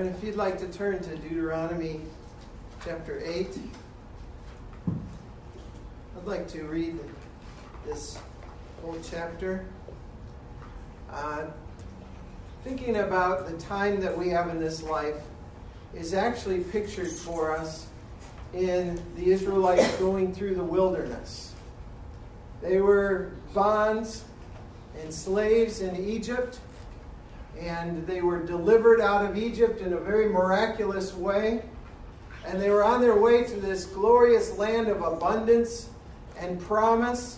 And if you'd like to turn to Deuteronomy chapter 8, I'd like to read this whole chapter. Thinking about the time that we have in this life is actually pictured for us in the Israelites going through the wilderness. They were bonds and slaves in Egypt, and they were delivered out of Egypt in a very miraculous way. And they were on their way to this glorious land of abundance and promise.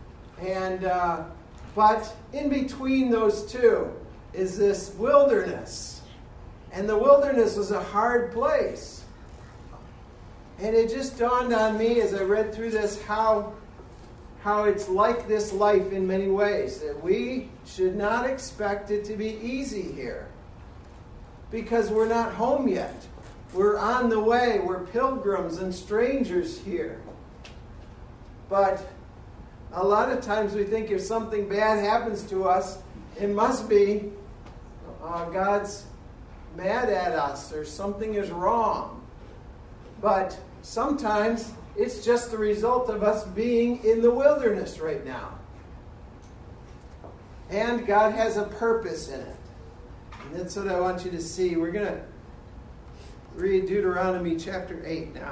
But in between those two is this wilderness. And the wilderness was a hard place. And it just dawned on me as I read through this how it's like this life in many ways. That we should not expect it to be easy here. Because we're not home yet. We're on the way. We're pilgrims and strangers here. But a lot of times we think if something bad happens to us, it must be God's mad at us or something is wrong. But sometimes it's just the result of us being in the wilderness right now. And God has a purpose in it. And that's what I want you to see. We're going to read Deuteronomy chapter 8 now.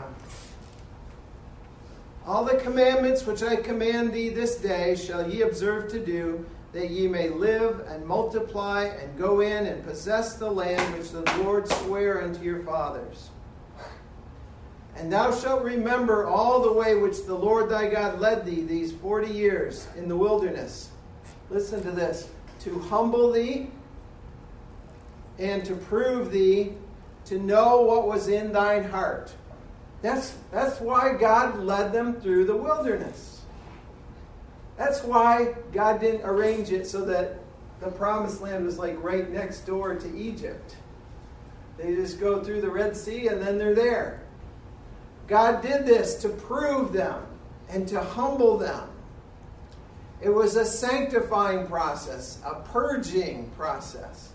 All the commandments which I command thee this day shall ye observe to do, that ye may live and multiply and go in and possess the land which the Lord sware unto your fathers. And thou shalt remember all the way which the Lord thy God led thee these 40 years in the wilderness. Listen to this. To humble thee and to prove thee, to know what was in thine heart. That's why God led them through the wilderness. That's why God didn't arrange it so that the promised land was like right next door to Egypt. They just go through the Red Sea and then they're there. God did this to prove them and to humble them. It was a sanctifying process, a purging process.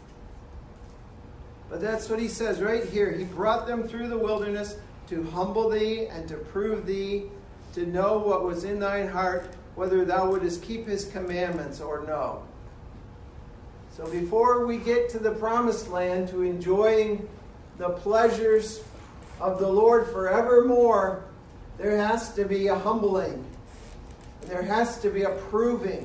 But that's what he says right here. He brought them through the wilderness to humble thee and to prove thee, to know what was in thine heart, whether thou wouldest keep his commandments or no. So before we get to the promised land, to enjoying the pleasures of the Lord forevermore, there has to be a humbling. There has to be a proving.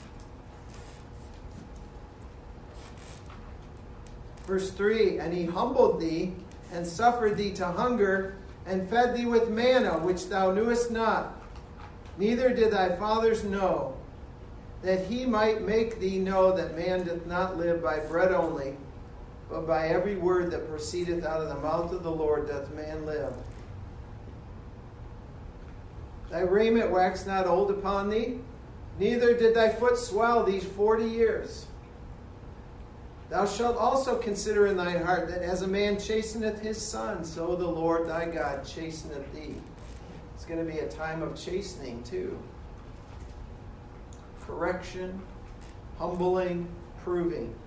Verse 3, and he humbled thee and suffered thee to hunger and fed thee with manna, which thou knewest not, neither did thy fathers know, that he might make thee know that man doth not live by bread only, but by every word that proceedeth out of the mouth of the Lord doth man live. Thy raiment waxed not old upon thee, neither did thy foot swell these 40 years. Thou shalt also consider in thine heart that as a man chasteneth his son, so the Lord thy God chasteneth thee. It's going to be a time of chastening too. Correction, humbling, proving.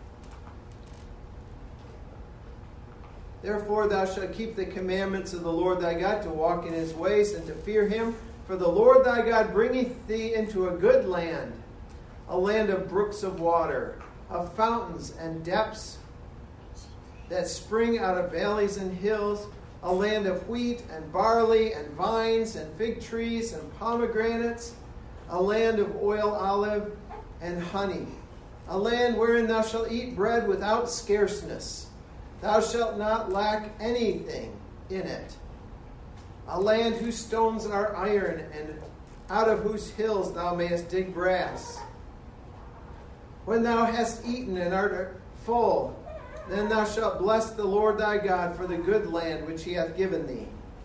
Therefore thou shalt keep the commandments of the Lord thy God, to walk in his ways and to fear him. For the Lord thy God bringeth thee into a good land, a land of brooks of water, of fountains and depths that spring out of valleys and hills, a land of wheat and barley and vines and fig trees and pomegranates, a land of oil, olive, and honey, a land wherein thou shalt eat bread without scarceness. Thou shalt not lack anything in it. A land whose stones are iron, and out of whose hills thou mayest dig brass. When thou hast eaten and art full, then thou shalt bless the Lord thy God for the good land which he hath given thee.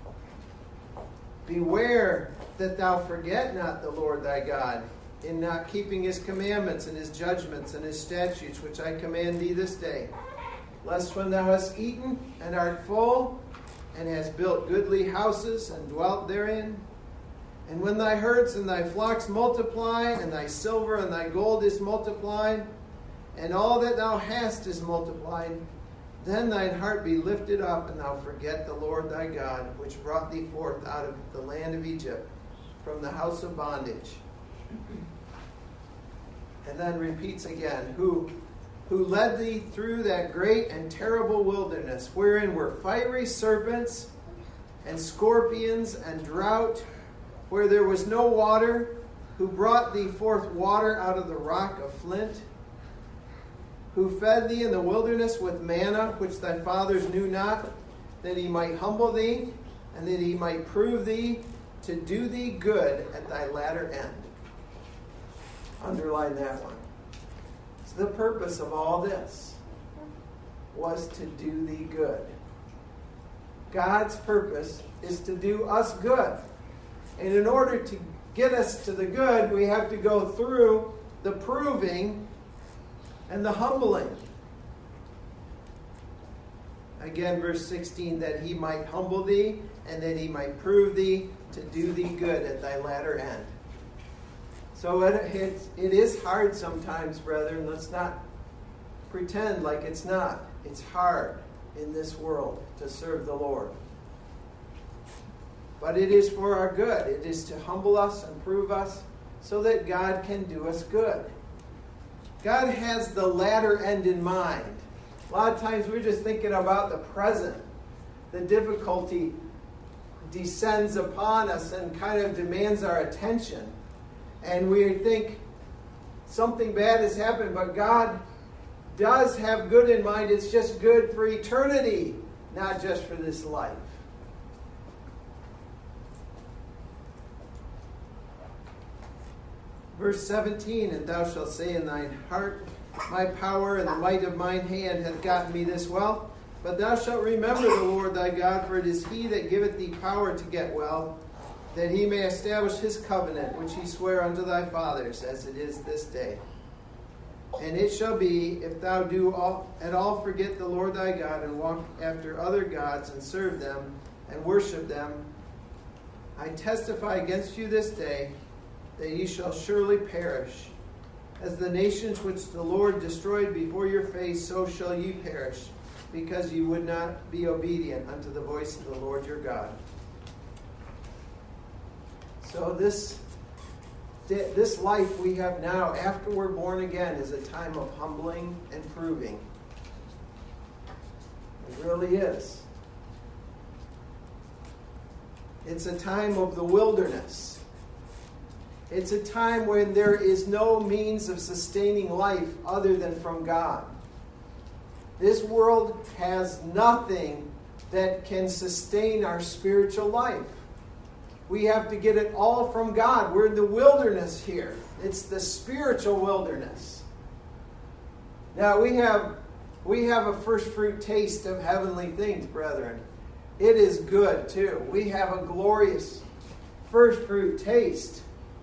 Beware that thou forget not the Lord thy God in not keeping his commandments and his judgments and his statutes which I command thee this day. Lest when thou hast eaten and art full, and hast built goodly houses and dwelt therein, and when thy herds and thy flocks multiply, and thy silver and thy gold is multiplied, and all that thou hast is multiplied, Then thine heart be lifted up, and thou forget the Lord thy God, which brought thee forth out of the land of Egypt, from the house of bondage. And then repeats again, who led thee through that great and terrible wilderness, wherein were fiery serpents and scorpions and drought, where there was no water, who brought thee forth water out of the rock of flint, who fed thee in the wilderness with manna, which thy fathers knew not, that he might humble thee, and that he might prove thee, to do thee good at thy latter end. Underline that one. So the purpose of all this was to do thee good. God's purpose is to do us good. And in order to get us to the good, we have to go through the proving and the humbling. Again, verse 16, that he might humble thee, and that he might prove thee, to do thee good at thy latter end. So it is hard sometimes, brethren. Let's not pretend like it's not. It's hard in this world to serve the Lord. But it is for our good. It is to humble us and prove us so that God can do us good. God has the latter end in mind. A lot of times we're just thinking about the present. The difficulty descends upon us and kind of demands our attention. And we think something bad has happened, but God does have good in mind. It's just good for eternity, not just for this life. Verse 17, and thou shalt say in thine heart, my power and the might of mine hand hath gotten me this wealth. But thou shalt remember the Lord thy God, for it is he that giveth thee power to get wealth, that he may establish his covenant, which he sware unto thy fathers, as it is this day. And it shall be, if thou do at all forget the Lord thy God, and walk after other gods, and serve them, and worship them, I testify against you this day, that ye shall surely perish. As the nations which the Lord destroyed before your face, so shall ye perish, because ye would not be obedient unto the voice of the Lord your God. So this life we have now, after we're born again, is a time of humbling and proving. It really is. It's a time of the wilderness. It's a time when there is no means of sustaining life other than from God. This world has nothing that can sustain our spiritual life. We have to get it all from God. We're in the wilderness here. It's the spiritual wilderness. Now we have a first fruit taste of heavenly things, brethren. It is good too. We have a glorious first fruit taste.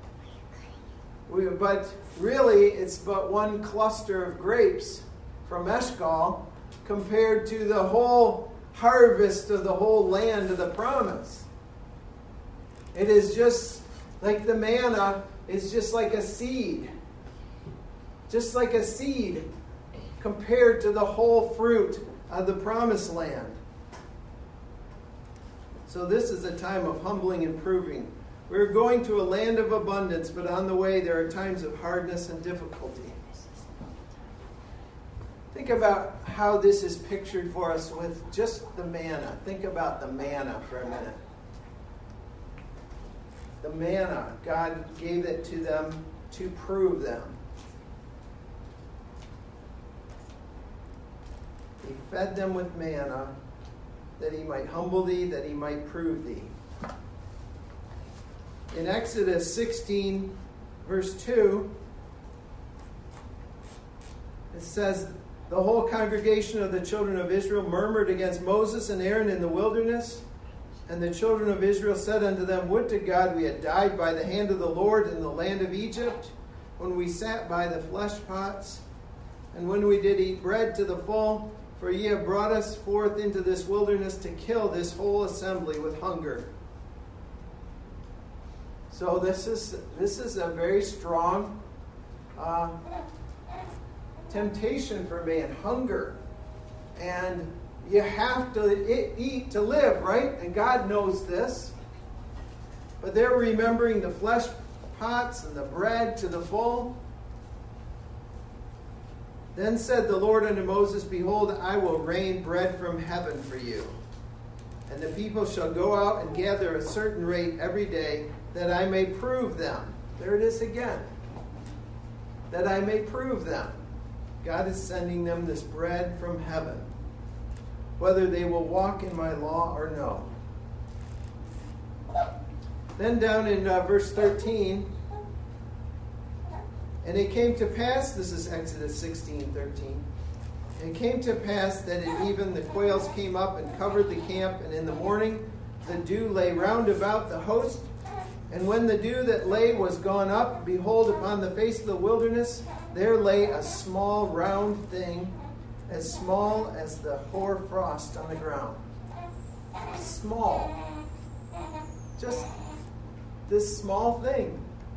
But really, it's but one cluster of grapes from Eshcol compared to the whole harvest of the whole land of the promise. It is just like the manna is just like a seed. Just like a seed compared to the whole fruit of the promised land. So this is a time of humbling and proving. We're going to a land of abundance, but on the way there are times of hardness and difficulty. Think about how this is pictured for us with just the manna. Think about the manna for a minute. The manna, God gave it to them to prove them. He fed them with manna that he might humble thee, that he might prove thee. In Exodus 16, verse 2, it says, the whole congregation of the children of Israel murmured against Moses and Aaron in the wilderness. And the children of Israel said unto them, would to God we had died by the hand of the Lord in the land of Egypt, when we sat by the flesh pots, and when we did eat bread to the full. For ye have brought us forth into this wilderness to kill this whole assembly with hunger. So this is a very strong temptation for man, hunger. And You have to eat to live, right? And God knows this. But they're remembering the flesh pots and the bread to the full. Then said the Lord unto Moses, Behold, I will rain bread from heaven for you. And the people shall go out and gather a certain rate every day, that I may prove them. There it is again. That I may prove them. God is sending them this bread from heaven, whether they will walk in my law or no. Then down in verse 13, and it came to pass, this is Exodus 16:13. And it came to pass that at even the quails came up and covered the camp, and in the morning the dew lay round about the host. And when the dew that lay was gone up, behold, upon the face of the wilderness there lay a small round thing, as small as the hoar frost on the ground. Small. Just this small thing.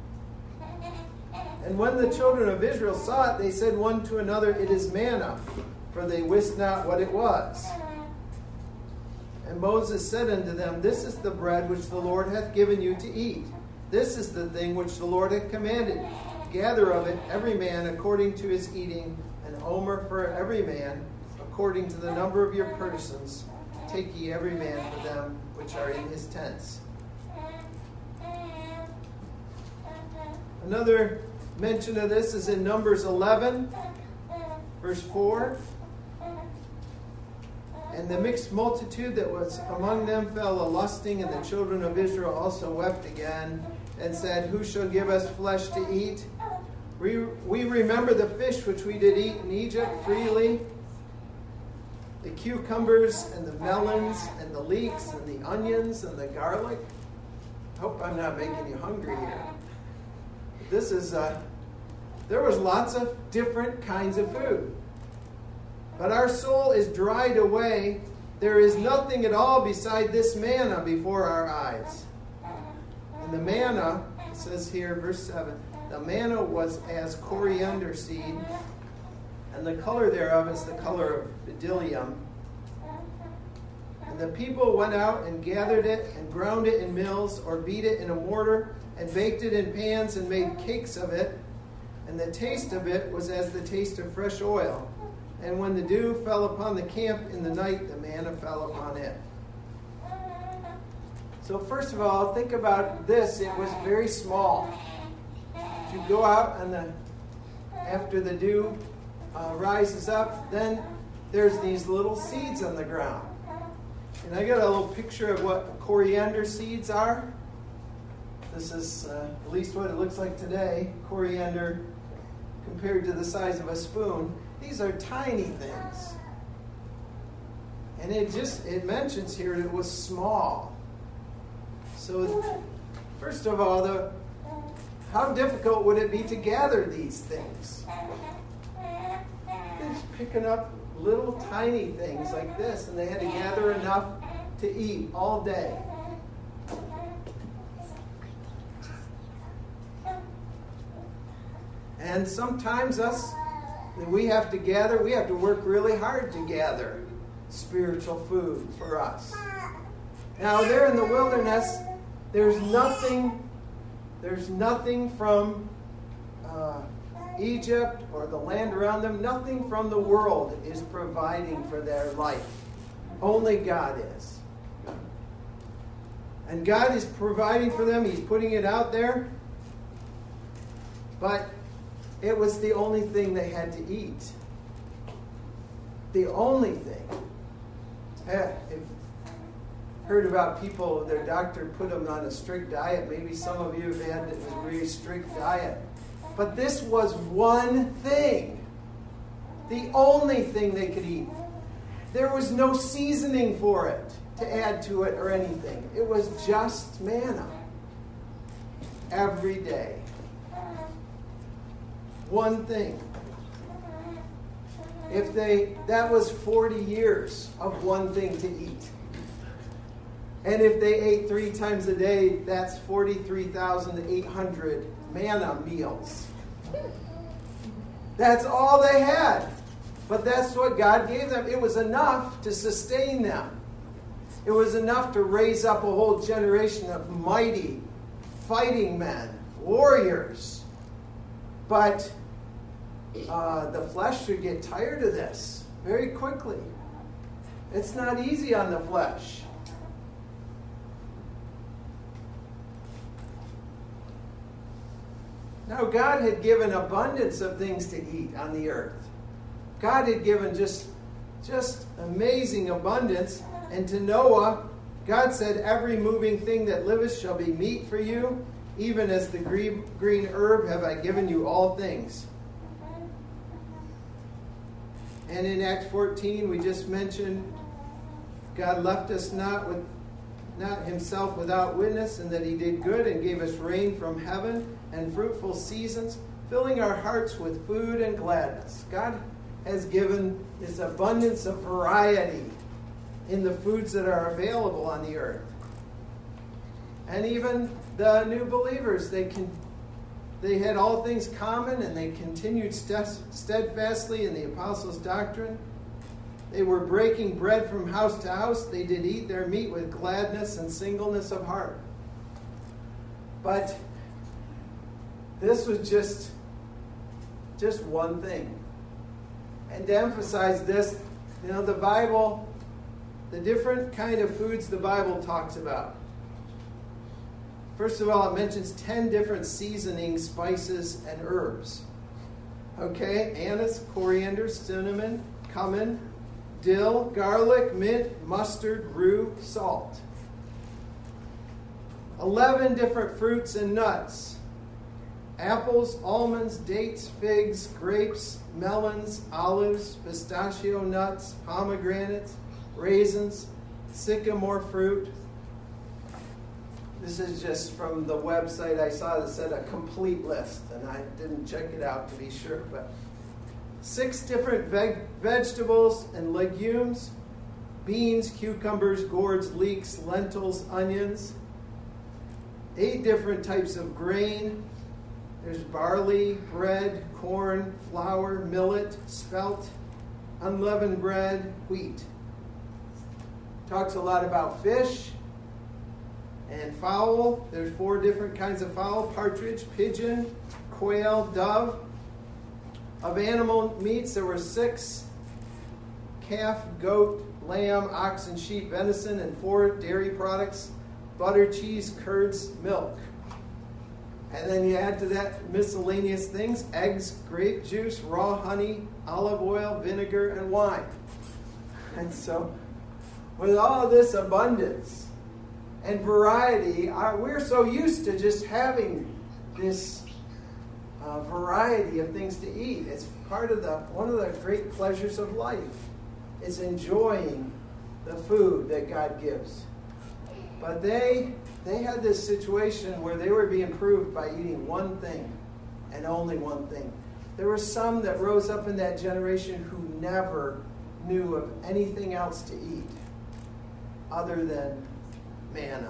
And when the children of Israel saw it, they said one to another, It is manna, for they wist not what it was. And Moses said unto them, This is the bread which the Lord hath given you to eat. This is the thing which the Lord hath commanded. Gather of it every man according to his eating, an omer for every man, according to the number of your persons. Take ye every man for them which are in his tents. Another mention of this is in Numbers 11, verse 4. And the mixed multitude that was among them fell a-lusting, and the children of Israel also wept again, and said, Who shall give us flesh to eat? We remember the fish which we did eat in Egypt freely, the cucumbers and the melons and the leeks and the onions and the garlic. I hope I'm not making you hungry here. This is, there was lots of different kinds of food. But our soul is dried away. There is nothing at all beside this manna before our eyes. And the manna, it says here, verse 7, the manna was as coriander seed, and the color thereof is the color of bdellium. And the people went out and gathered it and ground it in mills, or beat it in a mortar, and baked it in pans and made cakes of it. And the taste of it was as the taste of fresh oil. And when the dew fell upon the camp in the night, the manna fell upon it. So first of all, think about this. It was very small. You go out and after the dew rises up, then there's these little seeds on the ground. And I got a little picture of what coriander seeds are. This is at least what it looks like today. Coriander compared to the size of a spoon. These are tiny things. And it mentions here that it was small. So first of all, how difficult would it be to gather these things? They're just picking up little tiny things like this, and they had to gather enough to eat all day. And sometimes we have to work really hard to gather spiritual food for us. Now, there in the wilderness, there's nothing from Egypt or the land around them, nothing from the world is providing for their life. Only God is. And God is providing for them. He's putting it out there. But it was the only thing they had to eat. The only thing. I've heard about people, their doctor put them on a strict diet. Maybe some of you have had a very strict diet. But this was one thing. The only thing they could eat. There was no seasoning for it to add to it or anything. It was just manna. Every day. One thing. That was 40 years of one thing to eat. And if they ate 3 times a day, that's 43,800 manna meals. That's all they had. But that's what God gave them. It was enough to sustain them. It was enough to raise up a whole generation of mighty, fighting men, warriors. But the flesh should get tired of this very quickly. It's not easy on the flesh. Now, God had given abundance of things to eat on the earth. God had given just amazing abundance. And to Noah, God said, every moving thing that liveth shall be meat for you. Even as the green herb have I given you all things. And in Acts 14, we just mentioned, God left us not himself without witness, and that he did good and gave us rain from heaven and fruitful seasons, filling our hearts with food and gladness. God has given this abundance of variety in the foods that are available on the earth. And even the new believers, they had all things common, and they continued steadfastly in the apostles' doctrine. They were breaking bread from house to house. They did eat their meat with gladness and singleness of heart. But this was just one thing. And to emphasize this, the Bible, the different kind of foods the Bible talks about. First of all, it mentions 10 different seasonings, spices, and herbs. Okay, anise, coriander, cinnamon, cumin, dill, garlic, mint, mustard, rue, salt. 11 different fruits and nuts. Apples, almonds, dates, figs, grapes, melons, olives, pistachio nuts, pomegranates, raisins, sycamore fruit. This is just from the website I saw that said a complete list, and I didn't check it out to be sure, but 6 different vegetables and legumes, beans, cucumbers, gourds, leeks, lentils, onions, 8 different types of grain. There's barley, bread, corn, flour, millet, spelt, unleavened bread, wheat. Talks a lot about fish and fowl. There's 4 different kinds of fowl: partridge, pigeon, quail, dove. Of animal meats, there were 6: calf, goat, lamb, ox, and sheep, venison, and 4 dairy products: butter, cheese, curds, milk. And then you add to that miscellaneous things: eggs, grape juice, raw honey, olive oil, vinegar, and wine. And so, with all this abundance and variety, we're so used to just having this variety of things to eat. It's part of one of the great pleasures of life. It's enjoying the food that God gives. But they had this situation where they were being proved by eating one thing and only one thing. There were some that rose up in that generation who never knew of anything else to eat other than manna.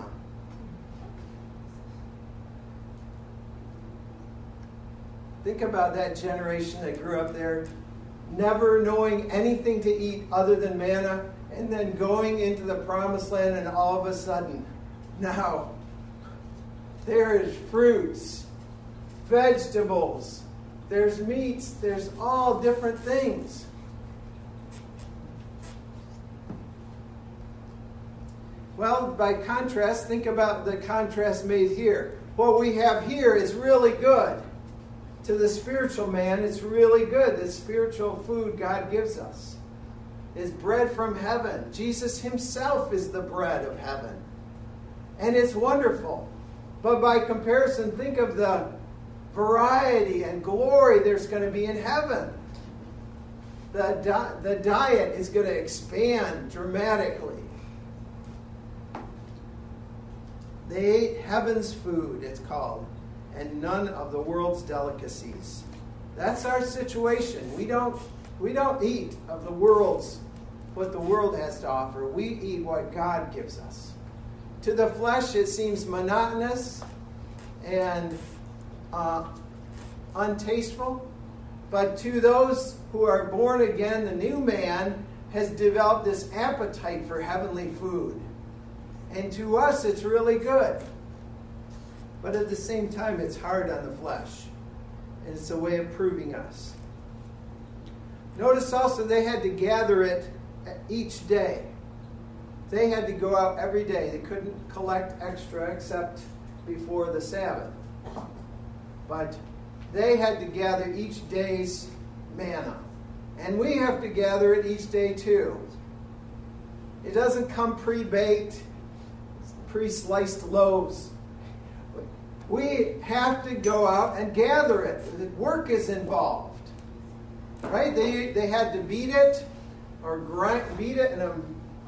Think about that generation that grew up there, never knowing anything to eat other than manna, and then going into the promised land, and all of a sudden, now, there is fruits, vegetables, there's meats, there's all different things. Well, by contrast, think about the contrast made here. What we have here is really good. To the spiritual man, it's really good. The spiritual food God gives us is bread from heaven. Jesus himself is the bread of heaven. And it's wonderful. But by comparison, think of the variety and glory there's going to be in heaven. The diet is going to expand dramatically. They ate heaven's food, it's called, and none of the world's delicacies. That's our situation. We don't eat of the world's, what the world has to offer. We eat what God gives us. To the flesh, it seems monotonous and untasteful. But to those who are born again, the new man has developed this appetite for heavenly food. And to us, it's really good. But at the same time, it's hard on the flesh. And it's a way of proving us. Notice also they had to gather it each day. They had to go out every day. They couldn't collect extra except before the Sabbath. But they had to gather each day's manna. And we have to gather it each day too. It doesn't come pre-baked, pre-sliced loaves. We have to go out and gather it. The work is involved. Right? They had to beat it or beat it in a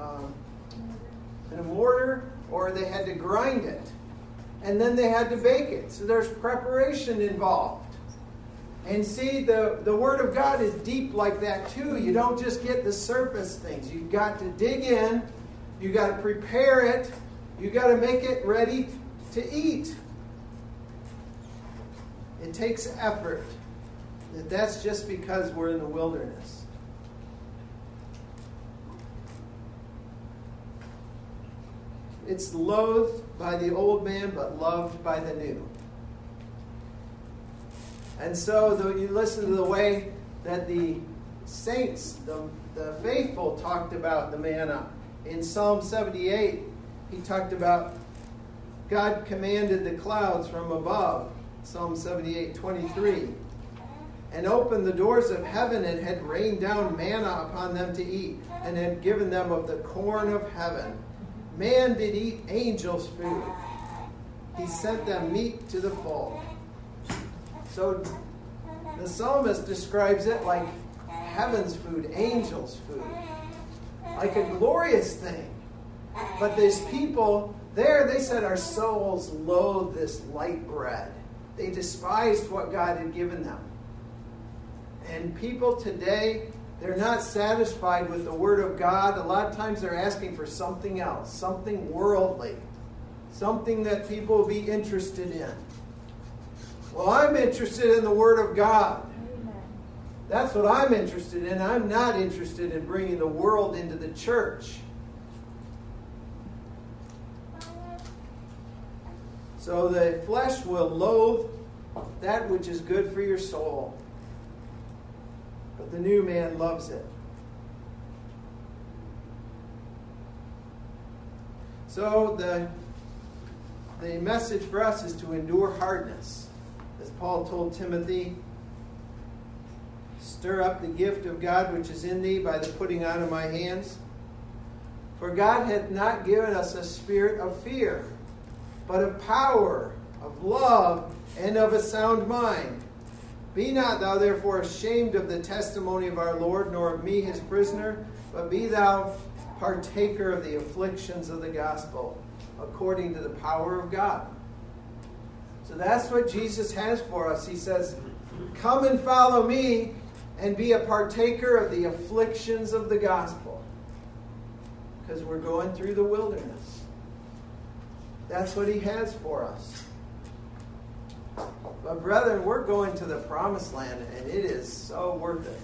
mortar, or they had to grind it. And then they had to bake it. So there's preparation involved. And see, the Word of God is deep like that too. You don't just get the surface things. You've got to dig in. You've got to prepare it. You've got to make it ready to eat. It takes effort. That's just because we're in the wilderness. It's loathed by the old man, but loved by the new. And so you listen to the way that the saints, the faithful, talked about the manna. In Psalm 78, he talked about God commanded the clouds from above. Psalm 78:23. And opened the doors of heaven and had rained down manna upon them to eat, and had given them of the corn of heaven. Man did eat angels' food. He sent them meat to the full. So the psalmist describes it like heaven's food, angels' food. Like a glorious thing. But these people there, they said our souls loathe this light bread. They despised what God had given them. And people today, they're not satisfied with the Word of God. A lot of times they're asking for something else, something worldly, something that people will be interested in. Well, I'm interested in the Word of God. Amen. That's what I'm interested in. I'm not interested in bringing the world into the church. So the flesh will loathe that which is good for your soul. But the new man loves it. So the message for us is to endure hardness. As Paul told Timothy, stir up the gift of God which is in thee by the putting on of my hands. For God hath not given us a spirit of fear, but of power, of love, and of a sound mind. Be not thou therefore ashamed of the testimony of our Lord, nor of me his prisoner, but be thou partaker of the afflictions of the gospel, according to the power of God. So that's what Jesus has for us. He says, come and follow me and be a partaker of the afflictions of the gospel. Because we're going through the wilderness. That's what he has for us. But brethren, we're going to the promised land, and it is so worth it.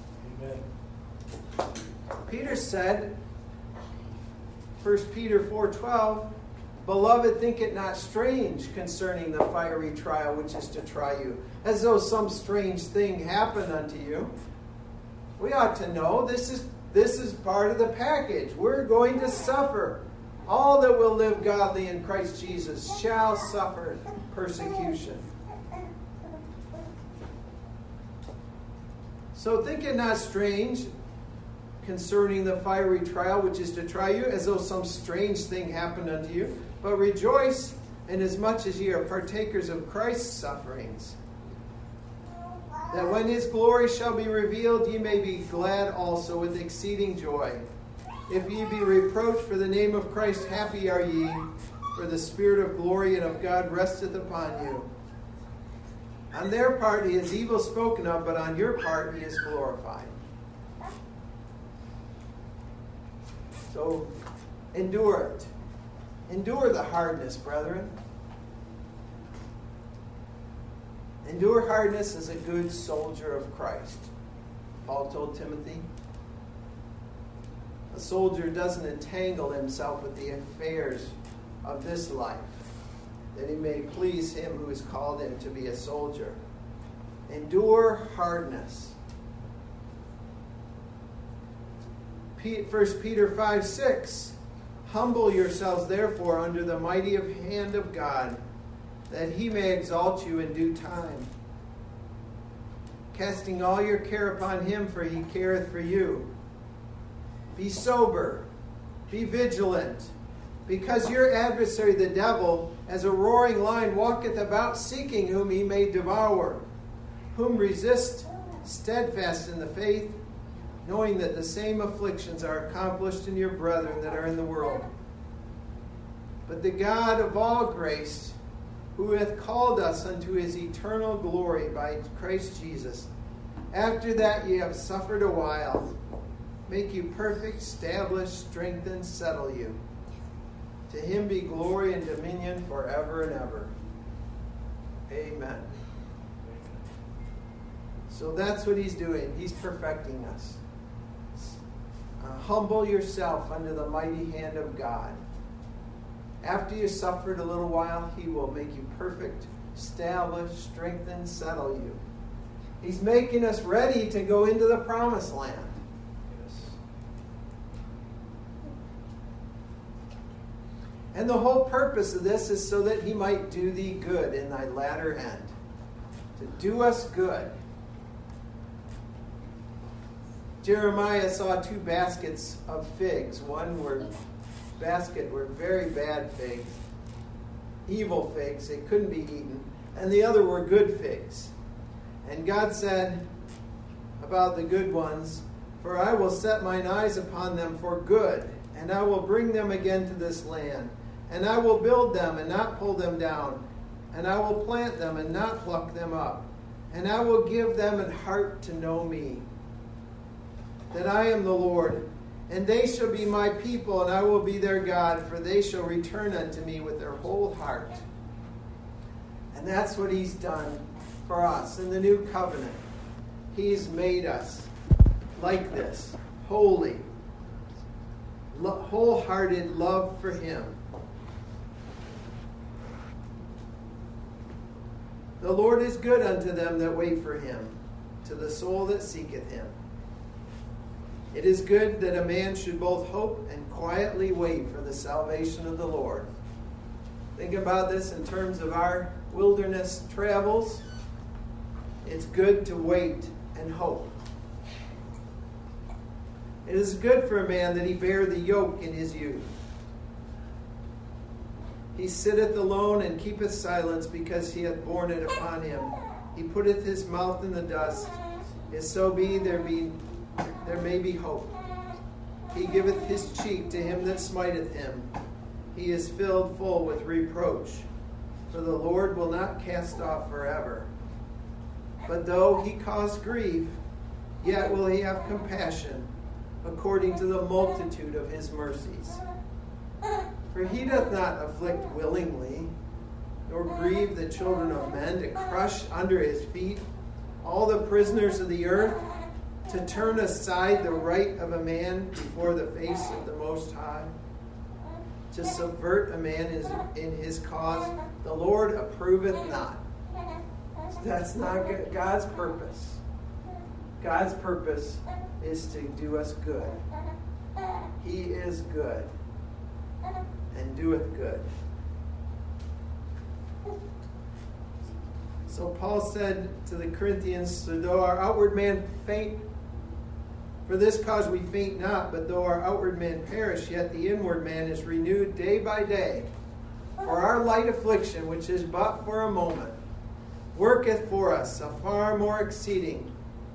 Amen. Peter said, 1 Peter 4:12, beloved, think it not strange concerning the fiery trial which is to try you, as though some strange thing happened unto you. We ought to know this is part of the package. We're going to suffer. All that will live godly in Christ Jesus shall suffer persecution. So think it not strange concerning the fiery trial which is to try you, as though some strange thing happened unto you. But rejoice inasmuch as ye are partakers of Christ's sufferings, that when his glory shall be revealed, ye may be glad also with exceeding joy. If ye be reproached for the name of Christ, happy are ye, for the Spirit of glory and of God resteth upon you. On their part he is evil spoken of, but on your part he is glorified. So endure it. Endure the hardness, brethren. Endure hardness as a good soldier of Christ. Paul told Timothy. A soldier doesn't entangle himself with the affairs of this life, that he may please him who has called him to be a soldier. Endure hardness. 1 Peter 5:6. Humble yourselves therefore under the mighty hand of God, that he may exalt you in due time. Casting all your care upon him, for he careth for you. Be sober, be vigilant, because your adversary the devil, as a roaring lion, walketh about seeking whom he may devour. Whom resist steadfast in the faith, knowing that the same afflictions are accomplished in your brethren that are in the world. But the God of all grace, who hath called us unto his eternal glory by Christ Jesus, after that ye have suffered a while, make you perfect, establish, strengthen, settle you. To him be glory and dominion forever and ever. Amen. So that's what he's doing. He's perfecting us. Humble yourself under the mighty hand of God. After you suffered a little while, he will make you perfect, establish, strengthen, settle you. He's making us ready to go into the promised land. And the whole purpose of this is so that he might do thee good in thy latter end. To do us good. Jeremiah saw 2 baskets of figs. One were very bad figs, evil figs, they couldn't be eaten. And the other were good figs. And God said about the good ones, for I will set mine eyes upon them for good, and I will bring them again to this land. And I will build them and not pull them down, and I will plant them and not pluck them up. And I will give them an heart to know me, that I am the Lord. And they shall be my people, and I will be their God, for they shall return unto me with their whole heart. And that's what he's done for us in the new covenant. He's made us like this, holy, wholehearted love for him. The Lord is good unto them that wait for him, to the soul that seeketh him. It is good that a man should both hope and quietly wait for the salvation of the Lord. Think about this in terms of our wilderness travels. It's good to wait and hope. It is good for a man that he bear the yoke in his youth. He sitteth alone and keepeth silence, because he hath borne it upon him. He putteth his mouth in the dust. If so be there may be hope. He giveth his cheek to him that smiteth him. He is filled full with reproach. For the Lord will not cast off forever. But though he cause grief, yet will he have compassion, according to the multitude of his mercies. For he doth not afflict willingly, nor grieve the children of men, to crush under his feet all the prisoners of the earth, to turn aside the right of a man before the face of the Most High, to subvert a man in his cause. The Lord approveth not. That's not God's purpose. God's purpose is to do us good. He is good and doeth good. So Paul said to the Corinthians, though our outward man faint, for this cause we faint not, but though our outward man perish, yet the inward man is renewed day by day. For our light affliction, which is but for a moment, worketh for us a far more exceeding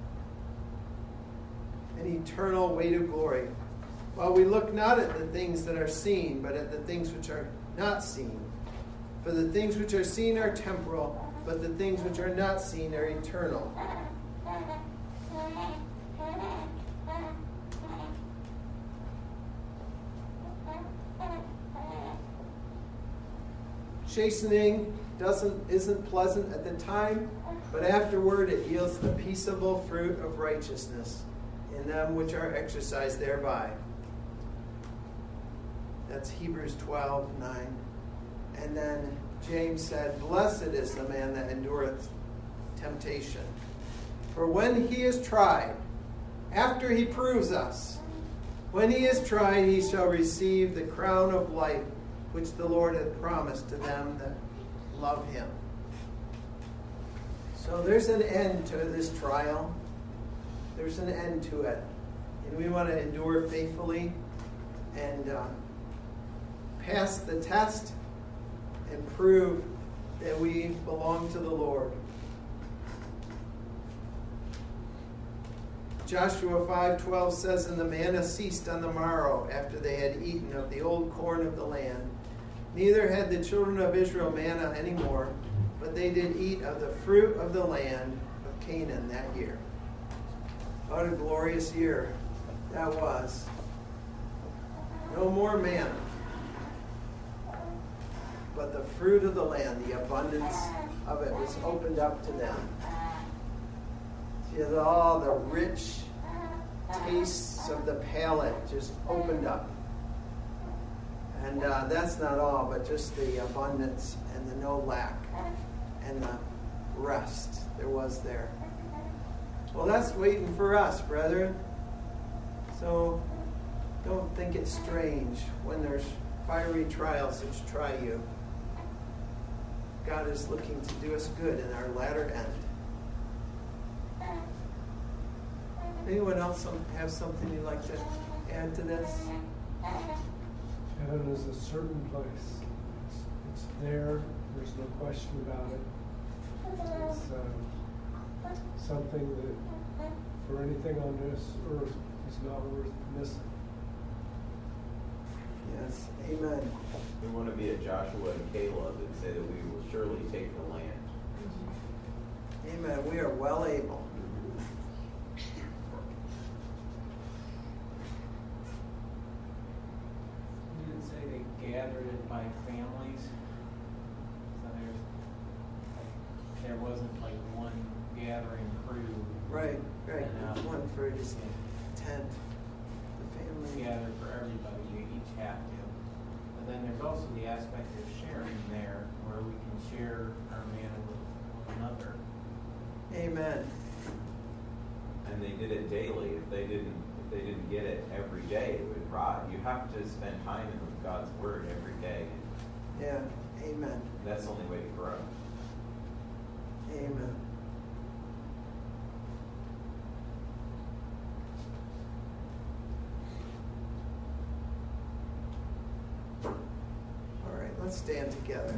and eternal weight of glory. While we look not at the things that are seen, but at the things which are not seen. For the things which are seen are temporal, but the things which are not seen are eternal. chastening isn't pleasant at the time, but afterward it yields the peaceable fruit of righteousness in them which are exercised thereby. That's Hebrews 12:9. And then James said, "Blessed is the man that endureth temptation. For when he is tried, after he proves us, when he is tried, he shall receive the crown of life, which the Lord hath promised to them that love him." So there's an end to this trial. There's an end to it. And we want to endure faithfully and pass the test and prove that we belong to the Lord. Joshua 5:12 says, "And the manna ceased on the morrow after they had eaten of the old corn of the land. Neither had the children of Israel manna any more, but they did eat of the fruit of the land of Canaan that year." What a glorious year that was. No more manna, but the fruit of the land, the abundance of it was opened up to them. See, all the rich tastes of the palate just opened up. And that's not all, but just the abundance and the no lack and the rest there was there. Well, that's waiting for us, brethren. So don't think it's strange when there's fiery trials which try you. God is looking to do us good in our latter end. Anyone else have something you'd like to add to this? Heaven is a certain place. It's there. There's no question about it. It's something that, for anything on this earth, is not worth missing. Yes, amen. We want to be a Joshua and Caleb and say that we will surely take the land. Amen. We are well able. You didn't say they gathered it by families. So there wasn't like one gathering crew. Right. And, one for his tent. The family. Gathered for everybody. You each have to. And then there's also the aspect of sharing there, where we can share our manna with one another. Amen. And they did it daily. If they didn't get it every day, it would rot. You have to spend time in God's Word every day. Yeah. Amen. That's the only way to grow. Amen. All right, let's stand together.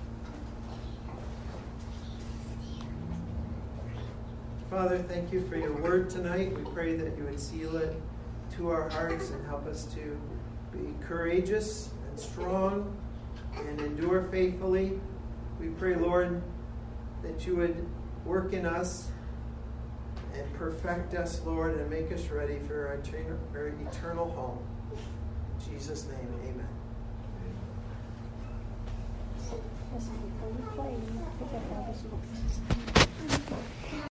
Father, thank you for your word tonight. We pray that you would seal it to our hearts and help us to be courageous and strong and endure faithfully. We pray, Lord, that you would work in us and perfect us, Lord, and make us ready for our eternal home. In Jesus' name, amen. Before you play, you pick up all this